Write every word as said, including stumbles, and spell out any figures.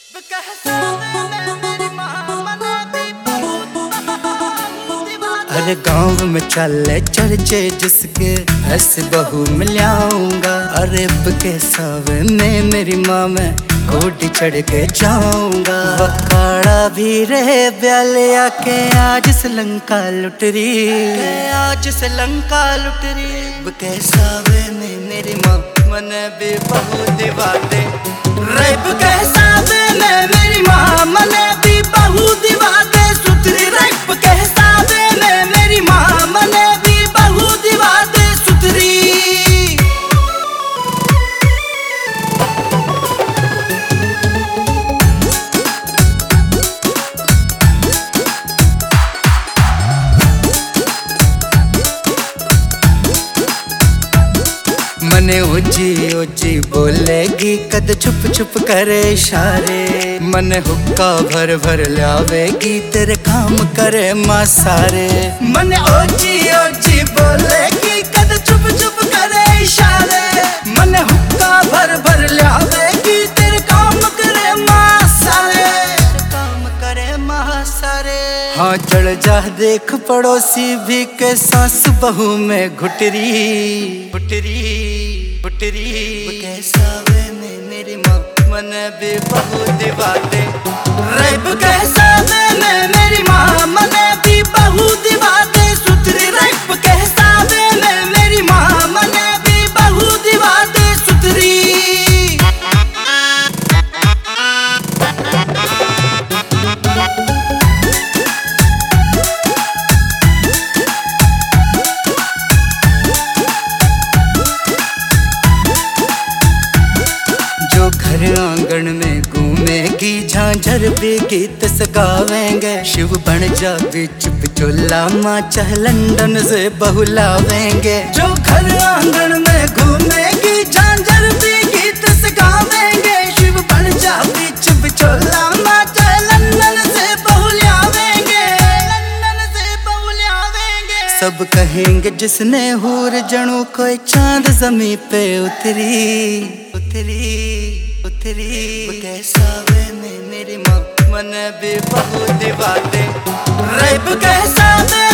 अरे गांव में चले चर्चे जिसके ऐसे बहू मिलाऊंगा। अरे अब के सावे में मेरी माँ मैं घोड़ी चढ़ के जाऊंगा। बखाड़ा भी रहे ब्यालिया के आज से लंका लुट रही, आज से लंका लुट रही। अब के सावे में मेरी माँ मन भी बहू दीवाते, रब के सावे में मेरी माँ मन भी बहू दीवाते सुतरी। रब के सावे में मेरी माँ मन भी बहू दीवाते सुतरी। मने ओजी ओजी बोलेगी कद छुप छुप करे इशारे। मन हुक्का भर भर लावेगी तेरे काम करे माँ सारे। मन ओजी ओजी बोलेगी कद छुप छुप करे इशारे। मन हुक्का भर भर लावेगी तेरे काम करे माँ सारे, काम करे माँ सारे। हाँ चढ़ जा देख पड़ोसी भी के सास बहू में घुटरी घुटरी घुटरी। कैसा वे में मेरी माँ मन भी बहू दीवाते, रब कैसा वे में मेरी माँ मन भी बहू दीवाते सुतरी। रब कैसा वे में मेरी माँ मन भी बहू दीवाते सुतरी। घर आंगन में घूमेगी झांझर भी गीत सगावेंगे। शिव बन जा बिच बिचोला माँ चाहे लंदन से बहुलावेंगे। जो घर आंगन में घूमेगी झांझर भी गीत सगावेंगे। शिव बन जा बिच बिचोला माँ चाहे लंदन से बहुलावेंगे, लंदन से बहुलावेंगे। सब कहेंगे जिसने हूर जणू कोई चांद जमी पे उतरी उतरी उतरी। कैसा वे में मेरी माँ मन भी बहू दीवाते, रब कैसा वे